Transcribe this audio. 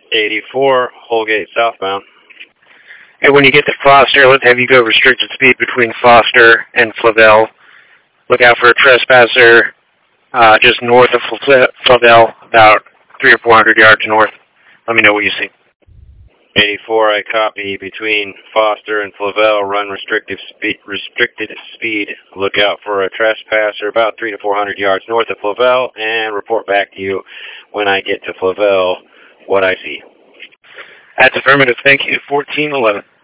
84, Holgate southbound. And when you get to Foster, let's have you go restricted speed between Foster and Flavel. Look out for a trespasser just north of Flavel, about 300 or 400 yards north. Let me know what you see. 84, I copy. Between Foster and Flavel, run restricted speed. Look out for a trespasser about 300 to 400 yards north of Flavel, and report back to you when I get to Flavel what I see. That's affirmative. Thank you. 1411.